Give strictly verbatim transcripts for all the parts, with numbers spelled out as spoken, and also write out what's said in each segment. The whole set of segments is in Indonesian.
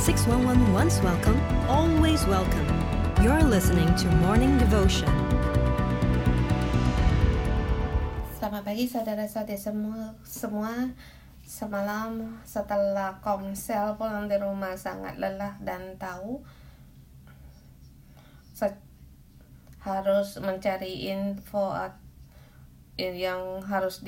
six one one once welcome, always welcome. You're listening to Morning Devotion. Selamat pagi saudara-saudari semua, semua. Semalam setelah komsel pulang di rumah sangat lelah dan tahu se- harus mencari info yang harus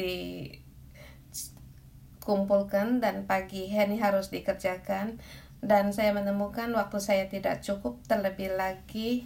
dikumpulkan dan pagi ini harus dikerjakan, dan saya menemukan waktu saya tidak cukup, terlebih lagi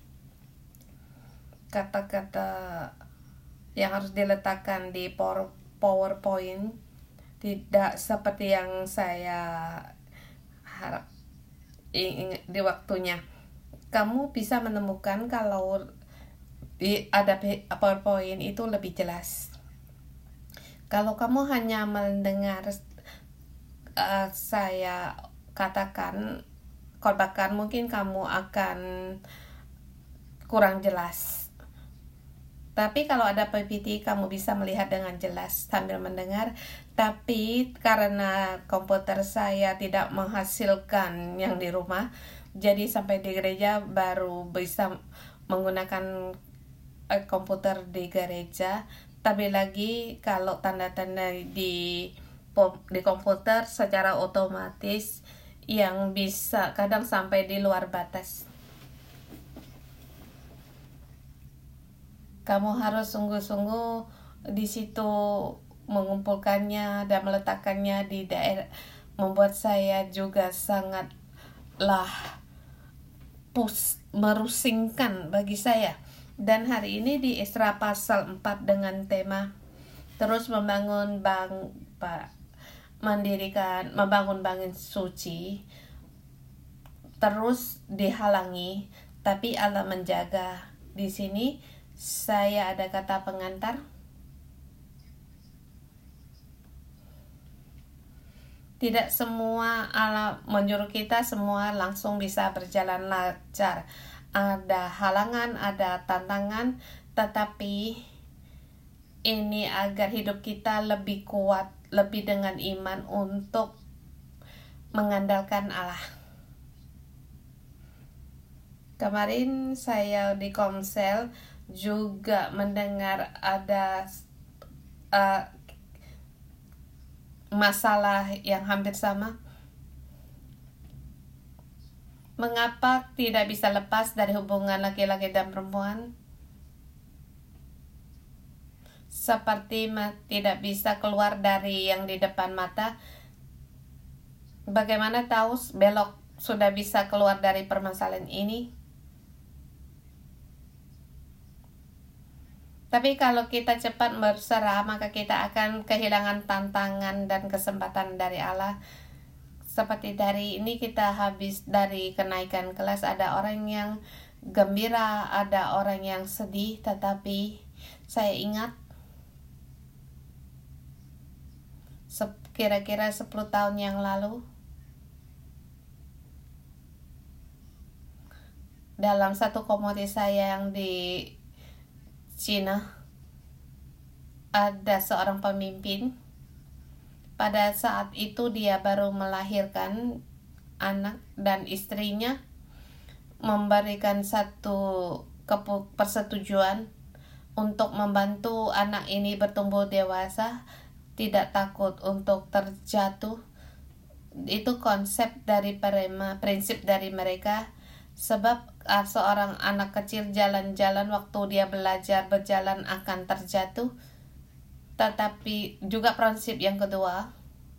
kata-kata yang harus diletakkan di PowerPoint tidak seperti yang saya harap di waktunya. Kamu bisa menemukan kalau di ada PowerPoint itu lebih jelas. Kalau kamu hanya mendengar uh, saya katakan khotbahkan, mungkin kamu akan kurang jelas. Tapi kalau ada P P T, kamu bisa melihat dengan jelas sambil mendengar. Tapi karena komputer saya tidak menghasilkan yang di rumah, jadi sampai di gereja baru bisa menggunakan eh, komputer di gereja. Tapi lagi kalau tanda-tanda di di komputer secara otomatis yang bisa kadang sampai di luar batas. Kamu harus sungguh-sungguh di situ mengumpulkannya dan meletakkannya di daerah. Membuat saya juga sangatlah pus, merusingkan bagi saya. Dan hari ini di Esra pasal empat dengan tema terus membangun bang, Pak, mendirikan, membangun bangun suci, terus dihalangi, tapi Allah menjaga. Di sini saya ada kata pengantar. Tidak semua Allah menyuruh kita semua langsung bisa berjalan lancar. Ada halangan, ada tantangan, tetapi ini agar hidup kita lebih kuat, lebih dengan iman untuk mengandalkan Allah. Kemarin saya di Komsel juga mendengar ada uh, masalah yang hampir sama. Mengapa tidak bisa lepas dari hubungan laki-laki dan perempuan? Seperti tidak bisa keluar dari yang di depan mata. Bagaimana tahu belok sudah bisa keluar dari permasalahan ini? Tapi kalau kita cepat berserah, maka kita akan kehilangan tantangan dan kesempatan dari Allah. Seperti dari ini kita habis dari kenaikan kelas, ada orang yang gembira, ada orang yang sedih, tetapi saya ingat kira-kira sepuluh tahun yang lalu, dalam satu komunitas saya yang di Cina, ada seorang pemimpin. Pada saat itu dia baru melahirkan anak dan istrinya memberikan satu persetujuan untuk membantu anak ini bertumbuh dewasa, tidak takut untuk terjatuh. Itu konsep dari perema, prinsip dari mereka. Sebab seorang anak kecil jalan-jalan waktu dia belajar berjalan akan terjatuh. Tetapi juga prinsip yang kedua,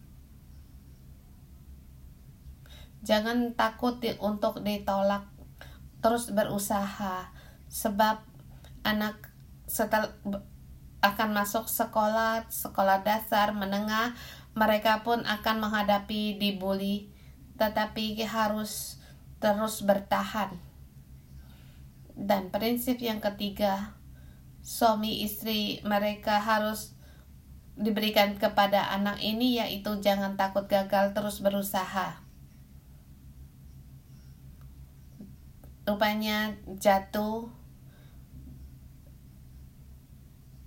jangan takut di, untuk ditolak, terus berusaha. Sebab anak setelah akan masuk sekolah, sekolah dasar, menengah, mereka pun akan menghadapi dibully, tetapi harus terus bertahan. Dan prinsip yang ketiga, suami istri mereka harus diberikan kepada anak ini, yaitu jangan takut gagal, terus berusaha. Rupanya jatuh,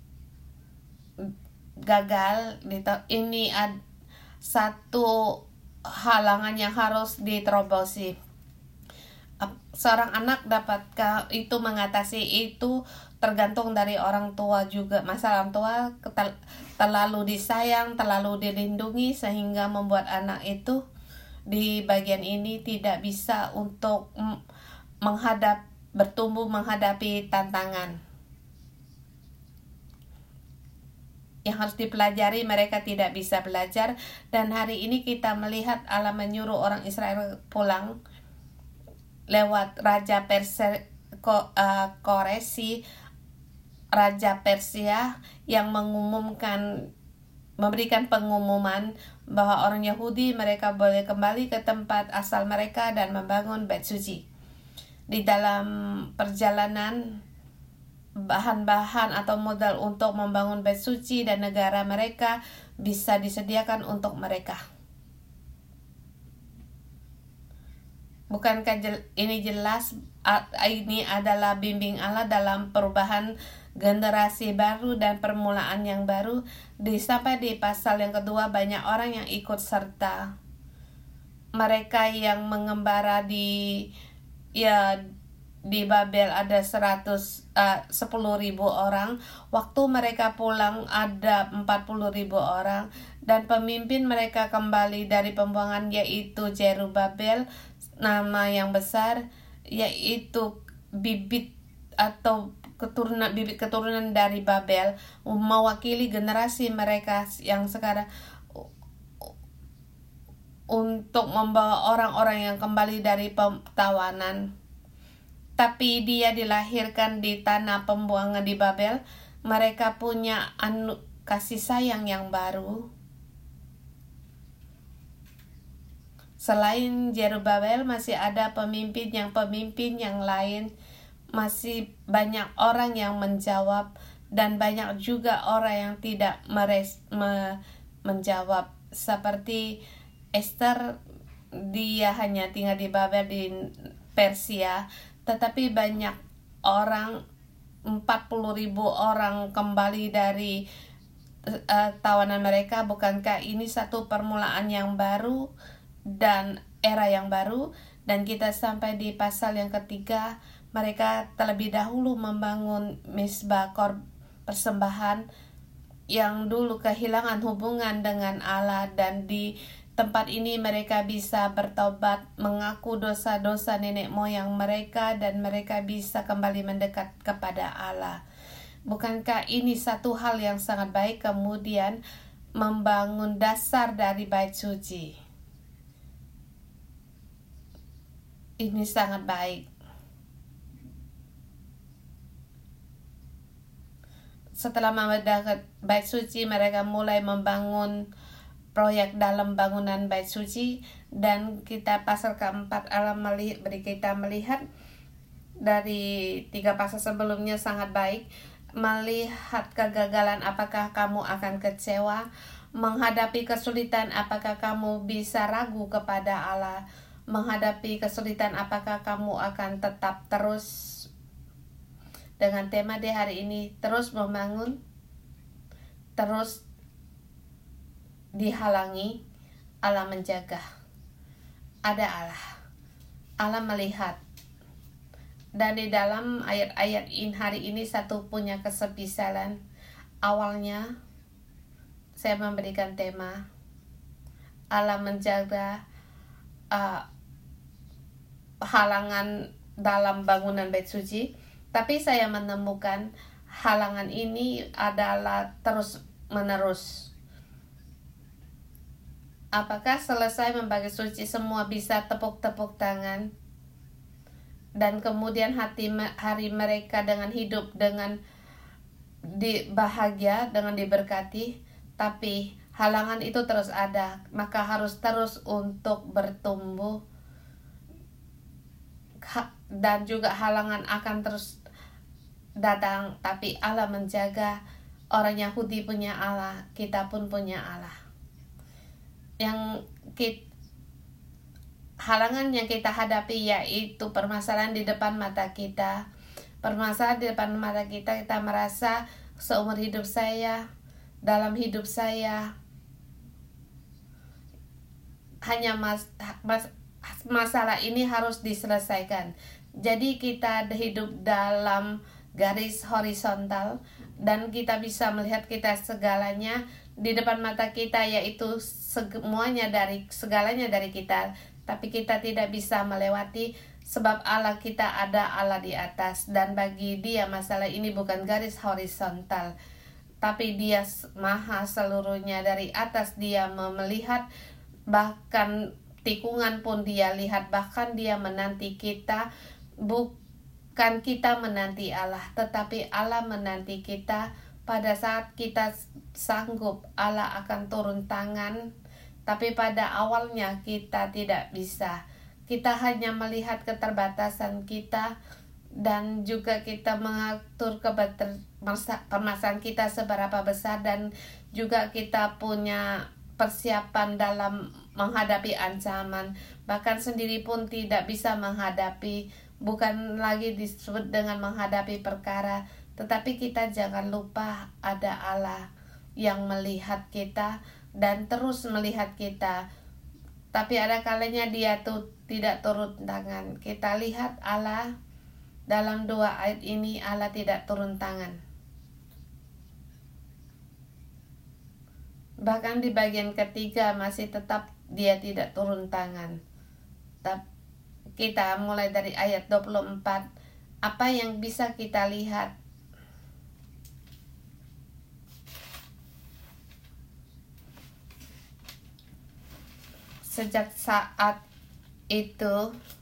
gagal, ini ad, satu halangan yang harus diterobosi. Seorang anak dapatkah itu mengatasi itu tergantung dari orang tua juga. Masa orang tua terlalu disayang, terlalu dilindungi sehingga membuat anak itu di bagian ini tidak bisa untuk menghadap bertumbuh menghadapi tantangan yang harus dipelajari. Mereka tidak bisa belajar, dan hari ini kita melihat Allah menyuruh orang Israel pulang lewat Raja Persia, Ko, uh, Koresi, Raja Persia, yang mengumumkan, memberikan pengumuman bahwa orang Yahudi mereka boleh kembali ke tempat asal mereka dan membangun Bait Suci. Di dalam perjalanan, bahan-bahan atau modal untuk membangun Bait Suci dan negara mereka bisa disediakan untuk mereka. Bukankah ini jelas ini adalah bimbing Allah dalam perubahan generasi baru dan permulaan yang baru? Di sampai di pasal yang kedua, banyak orang yang ikut serta. Mereka yang mengembara di ya di Babel ada seratus uh, sepuluh ribu orang. Waktu mereka pulang ada empat puluh ribu orang, dan pemimpin mereka kembali dari pembuangan yaitu Zerubabel, nama yang besar, yaitu bibit atau keturunan bibit keturunan dari Babel, mewakili generasi mereka yang sekarang untuk membawa orang-orang yang kembali dari tawanan. Tapi dia dilahirkan di tanah pembuangan di Babel. Mereka punya anu, kasih sayang yang baru. Selain Zerubabel masih ada pemimpin yang pemimpin yang lain. Masih banyak orang yang menjawab, dan banyak juga orang yang tidak meres, me, menjawab. Seperti Esther, dia hanya tinggal di Babel di Persia, tetapi banyak orang, empat puluh ribu orang kembali dari uh, tawanan mereka. Bukankah ini satu permulaan yang baru dan era yang baru? Dan kita sampai di pasal yang ketiga, mereka terlebih dahulu membangun misbah kor persembahan yang dulu kehilangan hubungan dengan Allah, dan di tempat ini mereka bisa bertobat, mengaku dosa-dosa nenek moyang mereka, dan mereka bisa kembali mendekat kepada Allah. Bukankah ini satu hal yang sangat baik? Kemudian membangun dasar dari Bait Suci. Ini sangat baik. Setelah mendekat Bait Suci, mereka mulai membangun proyek dalam bangunan Bait Suci, dan kita pasal keempat Allah melihat, beri kita melihat dari tiga pasal sebelumnya sangat baik. Melihat kegagalan, apakah kamu akan kecewa? Menghadapi kesulitan, apakah kamu bisa ragu kepada Allah? Menghadapi kesulitan, apakah kamu akan tetap terus? Dengan tema di hari ini, terus membangun, terus dihalangi, Allah menjaga. Ada Allah, Allah melihat. Dan di dalam ayat-ayat in hari ini satu punya kesepisalan. Awalnya saya memberikan tema Allah menjaga uh, halangan dalam bangunan Bait Suci, tapi saya menemukan halangan ini adalah terus menerus. Apakah selesai membagi suci semua bisa tepuk-tepuk tangan, dan kemudian hati hari mereka dengan hidup dengan di bahagia, dengan diberkati? Tapi halangan itu terus ada, maka harus terus untuk bertumbuh, dan juga halangan akan terus datang. Tapi Allah menjaga. Orang Yahudi punya Allah, kita pun punya Allah. Yang kita, halangan yang kita hadapi yaitu permasalahan di depan mata kita. Permasalahan di depan mata kita, kita merasa seumur hidup saya, dalam hidup saya, hanya mas, mas, masalah ini harus diselesaikan. Jadi kita hidup dalam garis horizontal dan kita bisa melihat kita segalanya di depan mata kita, yaitu semuanya dari segalanya dari kita, tapi kita tidak bisa melewati sebab Allah kita ada Allah di atas, dan bagi Dia masalah ini bukan garis horizontal, tapi Dia maha seluruhnya. Dari atas Dia melihat, bahkan tikungan pun Dia lihat, bahkan Dia menanti kita. Bukan kita menanti Allah, tetapi Allah menanti kita. Pada saat kita sanggup, Allah akan turun tangan, tapi pada awalnya kita tidak bisa. Kita hanya melihat keterbatasan kita, dan juga kita mengatur permasalahan kita seberapa besar, dan juga kita punya persiapan dalam menghadapi ancaman. Bahkan sendiri pun tidak bisa menghadapi, bukan lagi disebut dengan menghadapi perkara, tetapi kita jangan lupa ada Allah yang melihat kita dan terus melihat kita. Tapi ada kalanya Dia tuh tidak turun tangan. Kita lihat Allah dalam dua ayat ini, Allah tidak turun tangan. Bahkan di bagian ketiga masih tetap Dia tidak turun tangan. Kita mulai dari ayat dua puluh empat. Apa yang bisa kita lihat? Sejak saat itu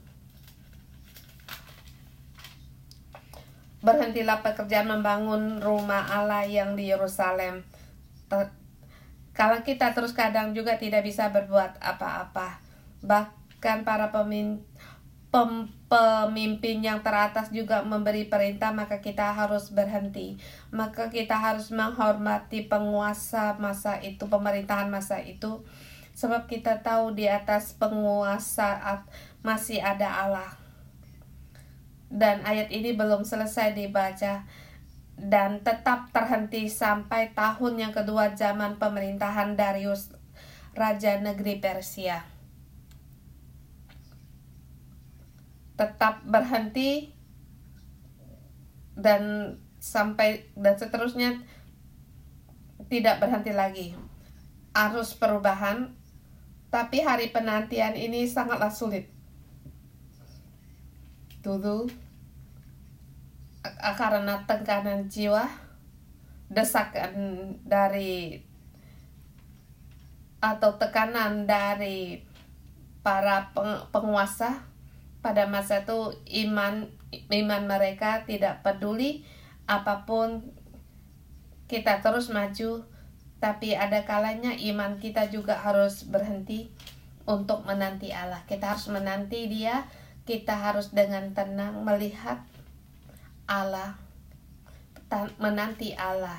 berhentilah pekerjaan membangun rumah Allah yang di Yerusalem. Kalau kita terus kadang juga tidak bisa berbuat apa-apa. Bahkan para pemimpin, pem, pemimpin yang teratas juga memberi perintah, maka kita harus berhenti. Maka kita harus menghormati penguasa masa itu, pemerintahan masa itu. Sebab kita tahu di atas penguasa masih ada Allah. Dan ayat ini belum selesai dibaca dan tetap terhenti sampai tahun yang kedua zaman pemerintahan Darius, Raja negeri Persia. Tetap berhenti dan sampai dan seterusnya tidak berhenti lagi. Arus perubahan, tapi hari penantian ini sangatlah sulit. Dulu karena tekanan jiwa, desakan dari atau tekanan dari para penguasa pada masa itu, iman iman mereka tidak peduli apapun, kita terus maju. Tapi ada kalanya iman kita juga harus berhenti untuk menanti Allah. Kita harus menanti Dia. Kita harus dengan tenang melihat Allah, menanti Allah.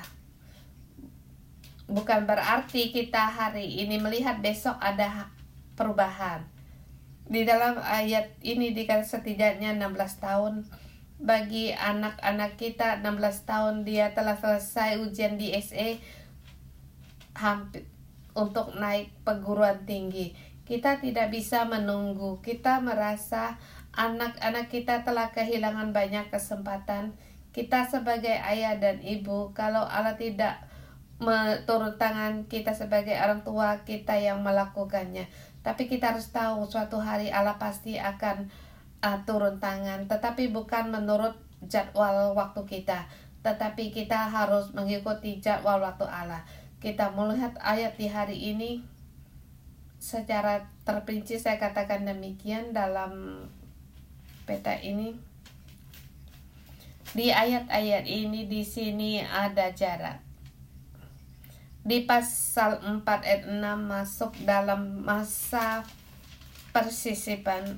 Bukan berarti kita hari ini melihat besok ada perubahan. Di dalam ayat ini dikatakan setidaknya enam belas tahun. Bagi anak-anak kita enam belas tahun dia telah selesai ujian di S E hampir untuk naik perguruan tinggi. Kita tidak bisa menunggu. Kita merasa anak-anak kita telah kehilangan banyak kesempatan. Kita sebagai ayah dan ibu, kalau Allah tidak turun tangan, kita sebagai orang tua kita yang melakukannya. Tapi kita harus tahu suatu hari Allah pasti akan uh, turun tangan, tetapi bukan menurut jadwal waktu kita, tetapi kita harus mengikuti jadwal waktu Allah. Kita melihat ayat di hari ini secara terperinci, saya katakan demikian dalam peta ini. Di ayat-ayat ini di sini ada jarak. Di pasal empat ayat enam masuk dalam masa persisipan.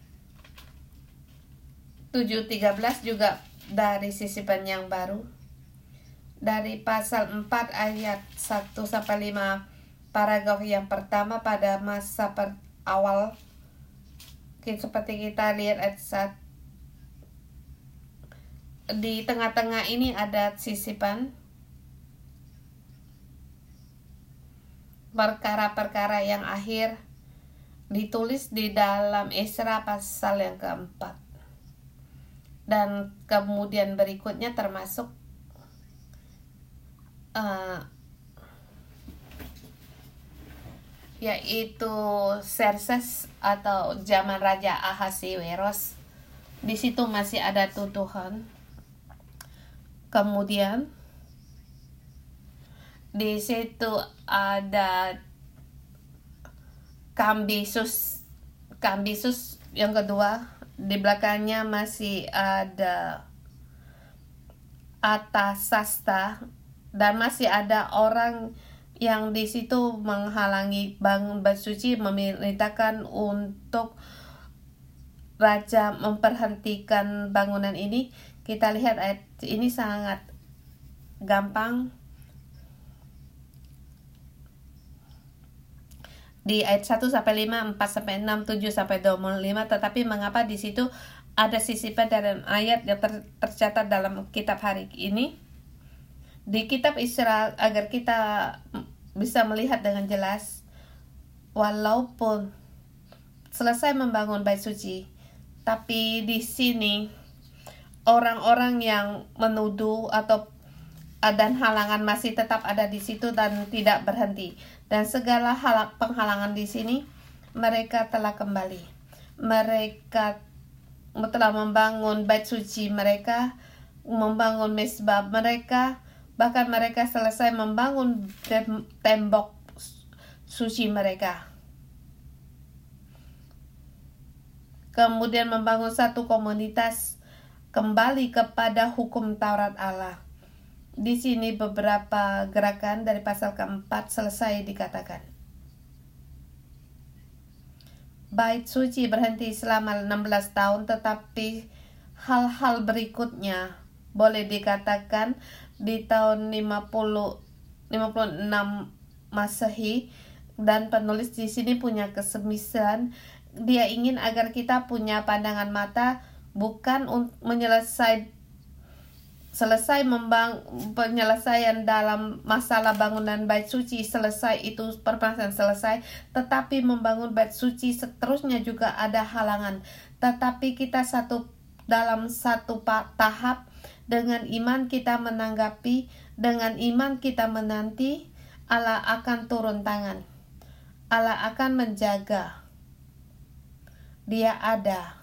tujuh tiga belas juga dari sisipan yang baru. Dari pasal empat ayat satu sampai lima, paragraf yang pertama pada masa per awal, seperti kita lihat ayat satu. Di tengah-tengah ini ada sisipan perkara-perkara yang akhir, ditulis di dalam Esra pasal yang keempat. Dan kemudian berikutnya termasuk uh, yaitu Xerxes atau zaman Raja Ahasiweros. Di situ masih ada tuduhan. Kemudian di situ ada Kambisus. Kambisus yang kedua. Di belakangnya masih ada Artasasta, dan masih ada orang yang di situ menghalangi bangun bait suci, memerintahkan untuk raja memperhentikan bangunan ini. Kita lihat ayat ini sangat gampang. Di ayat satu sampai lima, empat sampai enam, tujuh sampai dua puluh lima, tetapi mengapa di situ ada sisipan dalam ayat yang ter- tercatat dalam kitab hari ini? Di kitab Isra, agar kita bisa melihat dengan jelas, walaupun selesai membangun bait suci, tapi di sini orang-orang yang menuduh atau dan halangan masih tetap ada di situ dan tidak berhenti. Dan segala hal penghalangan di sini, mereka telah kembali. Mereka telah membangun bait suci mereka, membangun mezbah mereka, bahkan mereka selesai membangun tembok suci mereka. Kemudian membangun satu komunitas kembali kepada hukum Taurat Allah. Di sini beberapa gerakan dari pasal keempat selesai dikatakan. Bait suci berhenti selama enam belas tahun, tetapi hal-hal berikutnya boleh dikatakan di tahun lima puluh enam Masehi, dan penulis di sini punya kesemisan. Dia ingin agar kita punya pandangan mata, bukan untuk menyelesaikan selesai membang penyelesaian dalam masalah bangunan bait suci selesai, itu permasalahan selesai, tetapi membangun bait suci seterusnya juga ada halangan. Tetapi kita satu dalam satu tahap, dengan iman kita menanggapi, dengan iman kita menanti, Allah akan turun tangan. Allah akan menjaga. Dia ada.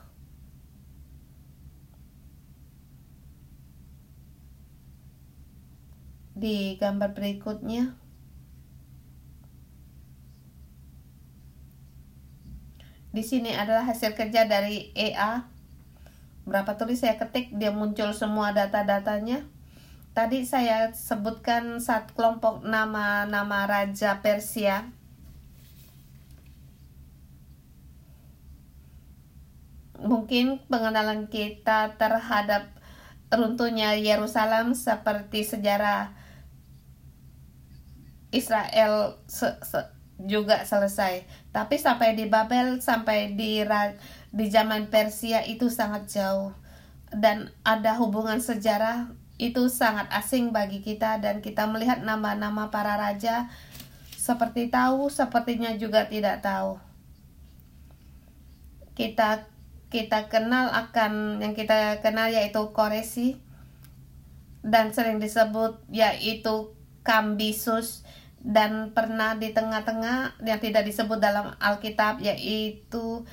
Di gambar berikutnya, di sini adalah hasil kerja dari E A. Berapa tulis saya ketik, dia muncul semua data-datanya. Tadi saya sebutkan satu kelompok nama-nama raja Persia. Mungkin pengenalan kita terhadap runtuhnya Yerusalem seperti sejarah Israel se- se- juga selesai. Tapi sampai di Babel, sampai di di zaman Persia itu sangat jauh. Dan ada hubungan sejarah itu sangat asing bagi kita, dan kita melihat nama-nama para raja seperti tahu, sepertinya juga tidak tahu. Kita kita kenal akan yang kita kenal yaitu Koresi, dan sering disebut yaitu Kambisus, dan pernah di tengah-tengah yang tidak disebut dalam Alkitab yaitu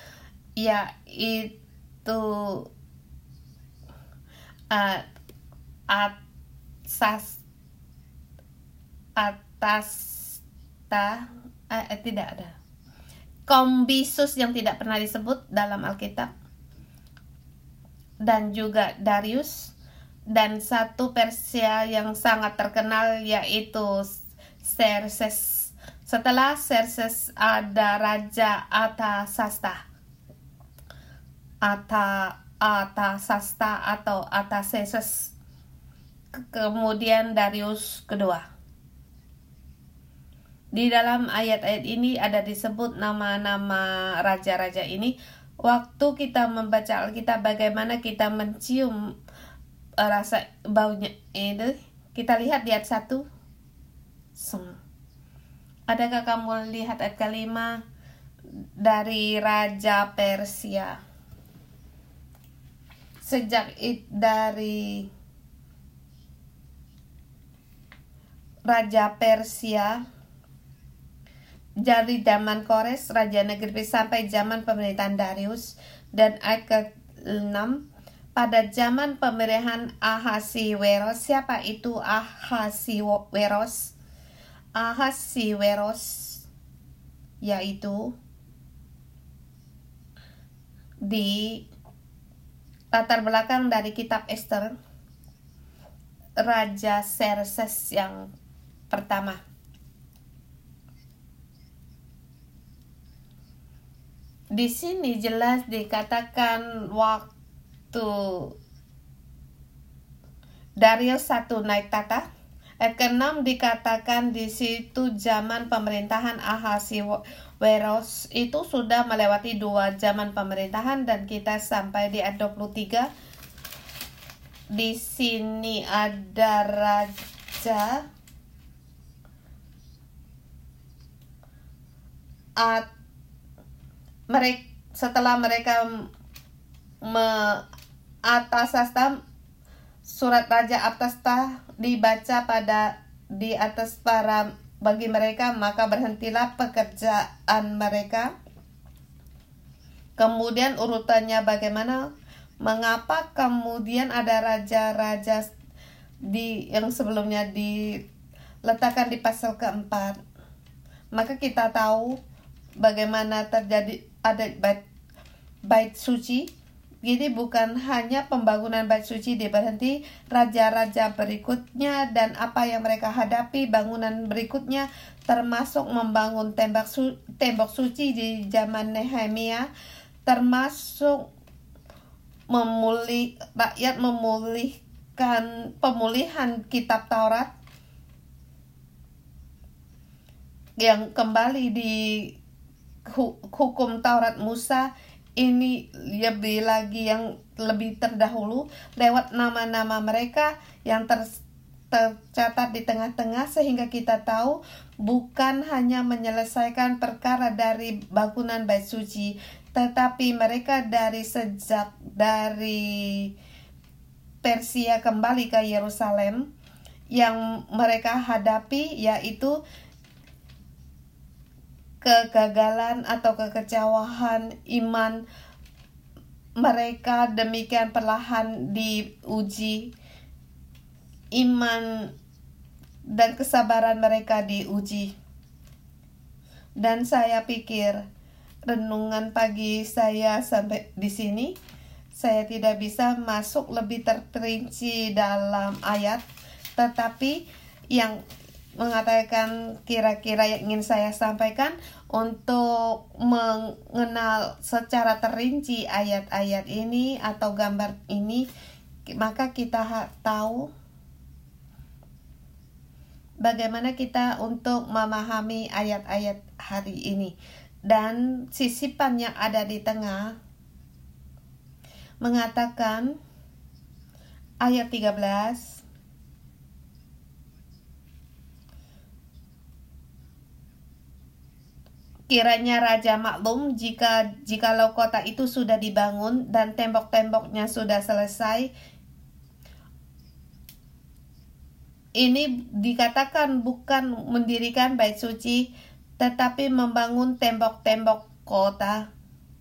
yaitu uh, atas atas ta uh, tidak ada Kambisus yang tidak pernah disebut dalam Alkitab, dan juga Darius, dan satu Persia yang sangat terkenal yaitu Xerxes. Setelah Xerxes ada Raja Artasasta. Ata Artasasta atau Artaxerxes. Kemudian Darius kedua. Di dalam ayat-ayat ini ada disebut nama-nama raja-raja ini. Waktu kita membaca Alkitab, bagaimana kita mencium rasa baunya itu? Kita lihat di ayat satu. Adakah kamu lihat ayat kelima? dari Raja Persia. Sejak itu dari Raja Persia, dari zaman Kores, Raja Negeri, sampai zaman pemerintahan Darius. Dan ayat ke enam, pada zaman pemerintahan Ahasiweros. Siapa itu Ahasiweros? Ahasiweros yaitu di latar belakang dari kitab Esther, Raja Xerxes yang pertama. Di sini jelas dikatakan waktu Darius satu naik tahta. Ayat keenam dikatakan di situ zaman pemerintahan Ahasiweros itu sudah melewati dua zaman pemerintahan, dan kita sampai di ayat dua puluh tiga. Di sini ada raja at mereka setelah mereka me atas surat Raja Artasasta dibaca pada di atas para bagi mereka, maka berhentilah pekerjaan mereka. Kemudian urutannya bagaimana? Mengapa kemudian ada raja-raja di yang sebelumnya diletakkan di pasal keempat? Maka kita tahu bagaimana terjadi ada bait, bait suci. Jadi bukan hanya pembangunan bait suci diberhenti, raja-raja berikutnya dan apa yang mereka hadapi bangunan berikutnya, termasuk membangun tembok, su tembok suci di zaman Nehemia, termasuk memulih rakyat memulihkan pemulihan kitab Taurat yang kembali di hukum Taurat Musa. Ini lebih lagi yang lebih terdahulu lewat nama-nama mereka yang ter, tercatat di tengah-tengah, sehingga kita tahu bukan hanya menyelesaikan perkara dari bangunan bait suci, tetapi mereka dari sejak dari Persia kembali ke Yerusalem, yang mereka hadapi yaitu kegagalan atau kekecewaan iman mereka, demikian perlahan diuji, iman dan kesabaran mereka diuji. Dan saya pikir renungan pagi saya sampai di sini. Saya tidak bisa masuk lebih terperinci dalam ayat, tetapi yang mengatakan kira-kira yang ingin saya sampaikan untuk mengenal secara terinci ayat-ayat ini atau gambar ini, maka kita tahu bagaimana kita untuk memahami ayat-ayat hari ini. Dan sisipan yang ada di tengah mengatakan ayat tiga belas, kiranya raja maklum jika jikalau kota itu sudah dibangun dan tembok-temboknya sudah selesai. Ini dikatakan bukan mendirikan bait suci, tetapi membangun tembok-tembok kota.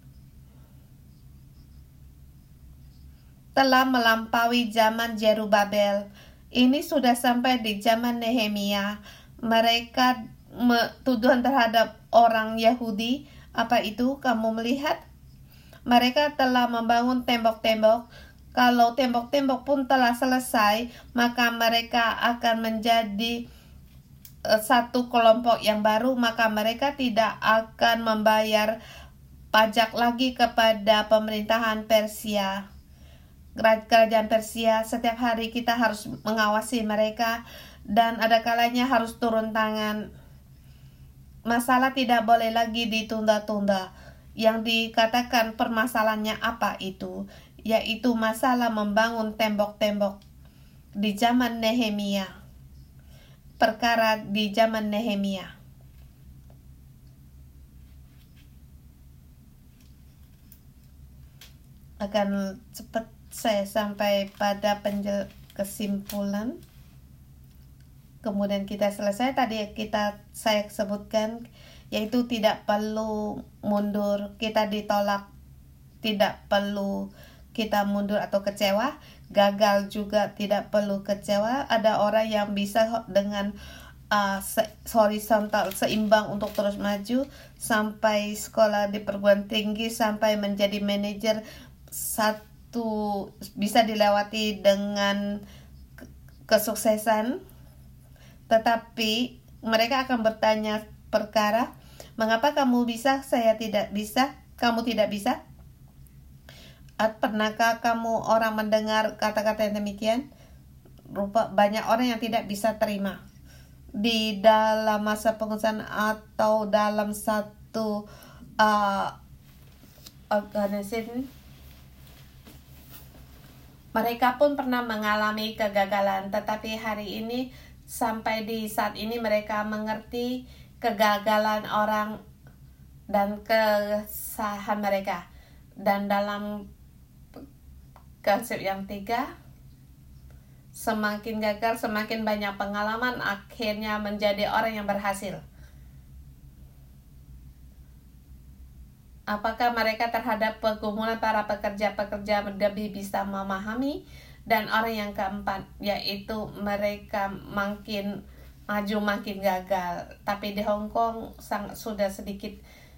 Telah melampaui zaman Zerubabel. Ini sudah sampai di zaman Nehemia. Mereka tuduhan terhadap orang Yahudi, apa itu? Kamu melihat mereka telah membangun tembok-tembok. Kalau tembok-tembok pun telah selesai, maka mereka akan menjadi uh, satu kelompok yang baru, maka mereka tidak akan membayar pajak lagi kepada pemerintahan Persia. Kerajaan Persia, setiap hari kita harus mengawasi mereka, dan ada kalanya harus turun tangan. Masalah tidak boleh lagi ditunda-tunda. Yang dikatakan permasalahannya apa itu? Yaitu masalah membangun tembok-tembok di zaman Nehemia. Perkara di zaman Nehemia. akan cepat saya sampai pada penjel- kesimpulan. Kemudian kita selesai. Tadi kita saya sebutkan yaitu tidak perlu mundur, kita ditolak, tidak perlu kita mundur atau kecewa. Gagal juga tidak perlu kecewa. Ada orang yang bisa dengan uh, se- horizontal seimbang untuk terus maju sampai sekolah di perguruan tinggi, sampai menjadi manajer. Satu bisa dilewati dengan kesuksesan, tetapi mereka akan bertanya perkara, mengapa kamu bisa, saya tidak bisa, kamu tidak bisa? Pernahkah kamu orang mendengar kata-kata yang demikian? Rupa banyak orang yang tidak bisa terima di dalam masa pengusahaan atau dalam satu uh, organisasi. Mereka pun pernah mengalami kegagalan, tetapi hari ini sampai di saat ini mereka mengerti kegagalan orang dan kesalahan mereka. Dan dalam konsep yang tiga, semakin gagal, semakin banyak pengalaman, akhirnya menjadi orang yang berhasil. Apakah mereka terhadap pergumulan para pekerja-pekerja lebih bisa memahami? Dan orang yang keempat, yaitu mereka makin maju makin gagal. Tapi di Hong Kong sangat sudah sedikit.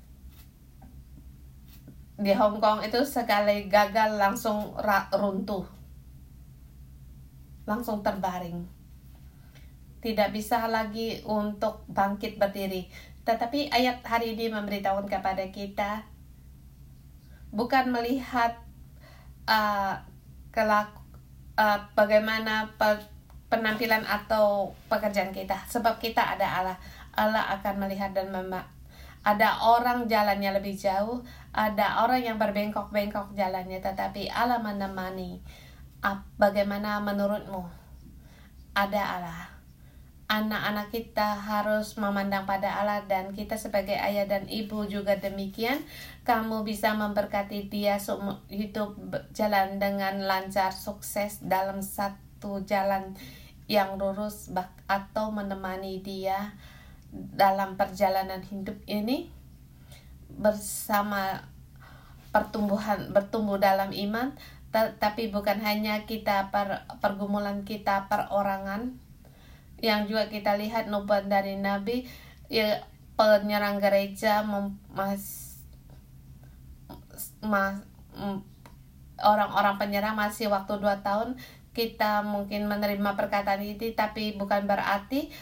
Di Hong Kong itu sekali gagal langsung runtuh, langsung terbaring, tidak bisa lagi untuk bangkit berdiri. Tetapi ayat hari ini memberitahukan kepada kita, bukan melihat uh, kelak uh, bagaimana pe- penampilan atau pekerjaan kita, sebab kita ada Allah. Allah akan melihat dan mem- ada orang jalannya lebih jauh, ada orang yang berbengkok-bengkok jalannya, tetapi Allah menemani. Uh, bagaimana menurutmu? Ada Allah. Anak-anak kita harus memandang pada Allah, dan kita sebagai ayah dan ibu juga demikian. Kamu bisa memberkati dia hidup jalan dengan lancar, sukses dalam satu jalan yang lurus, atau menemani dia dalam perjalanan hidup ini bersama pertumbuhan, bertumbuh dalam iman. Tapi bukan hanya kita per, pergumulan kita perorangan, yang juga kita lihat nubuat dari Nabi, ya, penyerang gereja mem, mas, mas, orang-orang penyerang masih waktu dua tahun. Kita mungkin menerima perkataan itu, tapi bukan berarti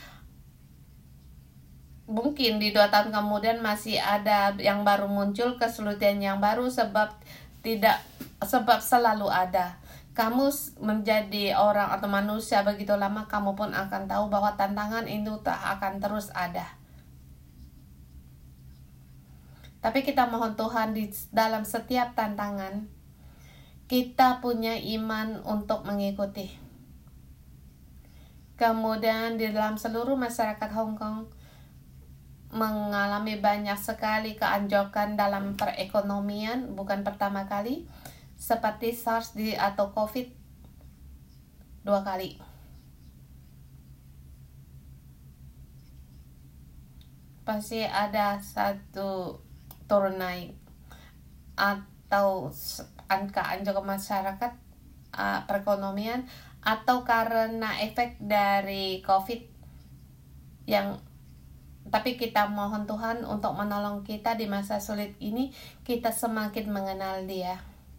mungkin di dua tahun kemudian masih ada yang baru muncul, kesulitan yang baru, sebab tidak sebab selalu ada. Kamu menjadi orang atau manusia begitu lama, kamu pun akan tahu bahwa tantangan itu tak akan terus ada. Tapi kita mohon Tuhan di dalam setiap tantangan, kita punya iman untuk mengikuti. Kemudian di dalam seluruh masyarakat Hong Kong mengalami banyak sekali keanjlokan dalam perekonomian, bukan pertama kali, seperti SARS di atau COVID dua kali. Pasti ada satu turun naik atau angka anjlok masyarakat, uh, perekonomian, atau karena efek dari COVID yang. Tapi kita mohon Tuhan untuk menolong kita di masa sulit ini, kita semakin mengenal Dia.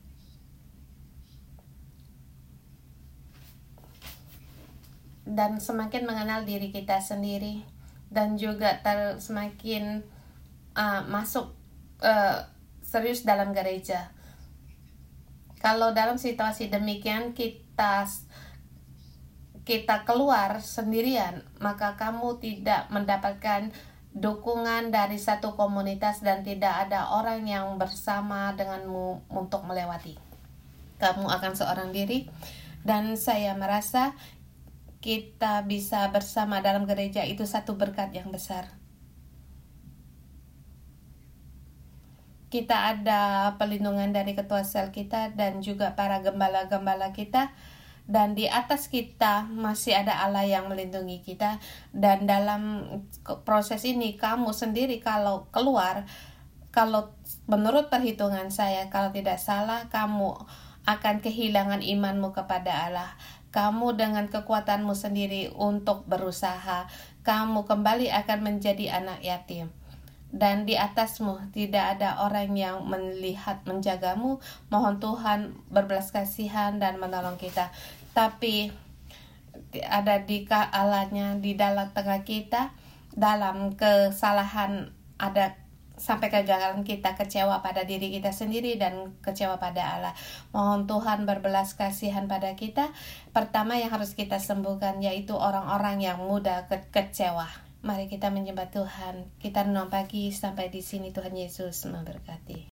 Dan semakin mengenal diri kita sendiri, dan juga ter, semakin uh, masuk uh, serius dalam gereja. Kalau dalam situasi demikian kita kita keluar sendirian, maka kamu tidak mendapatkan dukungan dari satu komunitas dan tidak ada orang yang bersama denganmu untuk melewati. Kamu akan seorang diri, dan saya merasa kita bisa bersama dalam gereja itu satu berkat yang besar. kita ada pelindungan dari ketua sel kita dan juga para gembala-gembala kita, dan di atas kita masih ada Allah yang melindungi kita. Dan dalam proses ini kamu sendiri kalau keluar, kalau menurut perhitungan saya, kalau tidak salah, kamu akan kehilangan imanmu kepada Allah. Kamu dengan kekuatanmu sendiri untuk berusaha, kamu kembali akan menjadi anak yatim. Dan di atasmu tidak ada orang yang melihat menjagamu. Mohon Tuhan berbelas kasihan dan menolong kita. Tapi ada di Allahnya di dalam tengah kita, dalam kesalahan ada sampai kegagalan kita, kecewa pada diri kita sendiri dan kecewa pada Allah. Mohon Tuhan berbelas kasihan pada kita. Pertama yang harus kita sembuhkan yaitu orang-orang yang mudah ke- kecewa. Mari kita menyembah Tuhan. Kita renung pagi sampai di sini. Tuhan Yesus memberkati.